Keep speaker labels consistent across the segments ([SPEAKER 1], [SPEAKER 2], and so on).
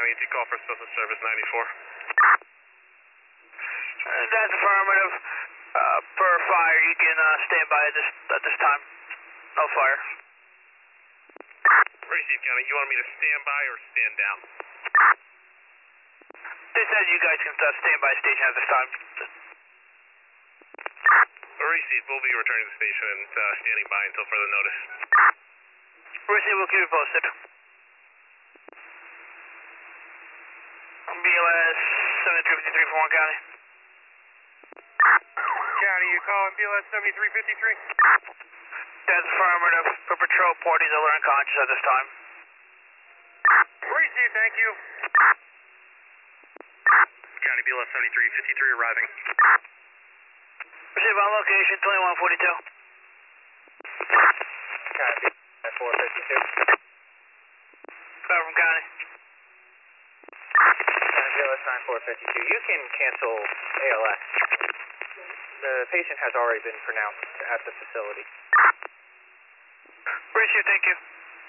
[SPEAKER 1] County, do you call for Special Service 94?
[SPEAKER 2] That's affirmative. Per fire, you can stand by at this time. No fire.
[SPEAKER 1] Receive, County, you want me to stand by or stand down?
[SPEAKER 2] They said you guys can stand by station at this time.
[SPEAKER 1] Receive, we'll be returning to the station and standing by until further notice.
[SPEAKER 2] Receive, we'll keep you posted. BLS 7353 for Warren County.
[SPEAKER 1] County, you calling BLS 7353?
[SPEAKER 2] That's affirmative. For patrol, parties are unconscious at this time.
[SPEAKER 1] Receive, thank you. County BLS 7353 arriving.
[SPEAKER 2] Receive on location 2142.
[SPEAKER 1] County 452.
[SPEAKER 2] Cover from County.
[SPEAKER 1] County BLS 9452. You can cancel ALS. The patient has already been pronounced at the facility.
[SPEAKER 2] Receive, thank you.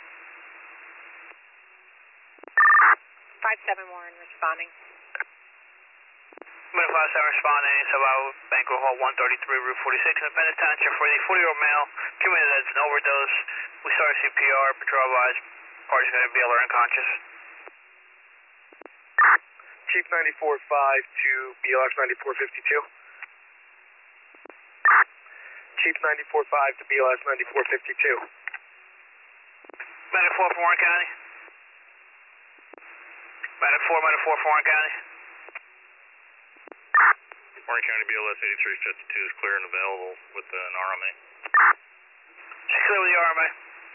[SPEAKER 3] 57 Warren responding.
[SPEAKER 2] Minute 57 responding, Survival Banquet Hall 133, Route 46, Independence Township for the 40-year-old male committed as an overdose. We started CPR, patrol advised, party's going to be alert unconscious.
[SPEAKER 1] Chief 94-5 to BLS 9452. Chief 94-5 to BLS 9452.
[SPEAKER 2] Medic 4 for Warren County. Medic 4 for Warren County.
[SPEAKER 1] Warren County BLS 8352 is clear and available with an RMA.
[SPEAKER 2] She's clear with the RMA.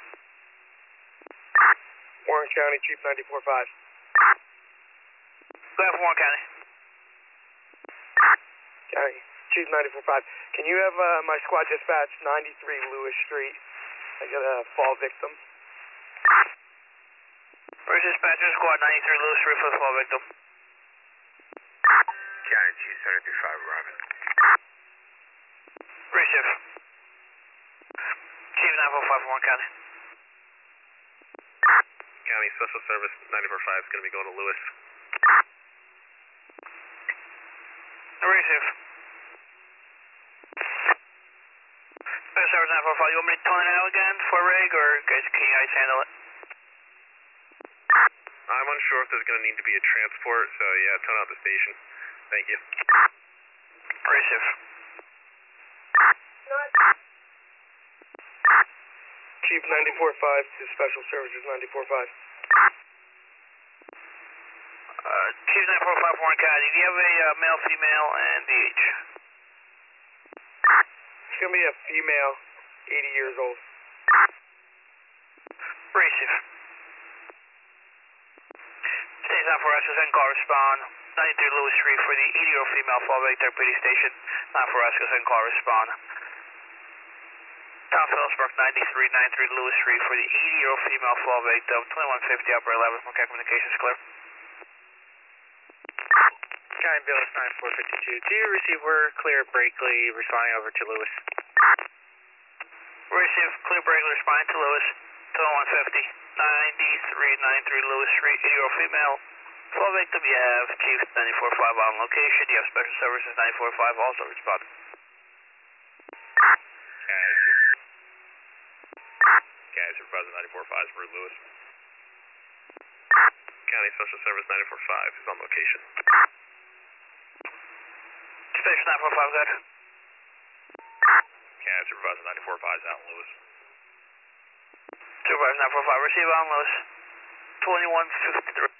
[SPEAKER 1] Warren County Chief 94-5.
[SPEAKER 2] Go ahead for Warren County.
[SPEAKER 1] County Chief 94-5. Can you have my squad dispatch 93 Lewis Street? I got a fall victim.
[SPEAKER 2] Where's dispatcher squad 93 Lewis Street for the fall victim?
[SPEAKER 1] County Chief 73-5 arriving.
[SPEAKER 2] Receive. Chief 945 for Warren County.
[SPEAKER 1] County Special Service 94-5 is going to be going to Lewis.
[SPEAKER 2] Receive. Special Service 945, you want me to tone it out again for rig, or guys, can you guys handle it?
[SPEAKER 1] I'm unsure if there's going to need to be a transport, so yeah, tone out the station. Thank you.
[SPEAKER 2] Receive.
[SPEAKER 1] Chief 94-5 to Special Services 94-5.
[SPEAKER 2] Chief 945 for Warren County, do you have a male, female, and DH?
[SPEAKER 1] It's going to be a female, 80 years old.
[SPEAKER 2] Receive. Station 9 is in call respond. 93 Lewis Street for the 80-year-old female fall victim, PD station. 9 is in call respond. Tom Phillipsburg 93 Lewis Street for the 80-year-old female fall victim, 2150 upper 11 from communications clear.
[SPEAKER 1] County BLS 9452. Do you receive word clear Brakeley responding over to Lewis?
[SPEAKER 2] Receive clear Brakeley responding to Lewis, 2150. 93 Lewis Street, 80-year-old female. Fall victim, you have Chief 94-5 on location. You have Special Services 94-5 also responding.
[SPEAKER 1] County Supervisor 94-5 for Lewis. County Special Service 94-5 is on location.
[SPEAKER 2] Station 945, good.
[SPEAKER 1] County Supervisor 94-5 is out in Lewis.
[SPEAKER 2] Supervisor 945, receive on Lewis. 2153.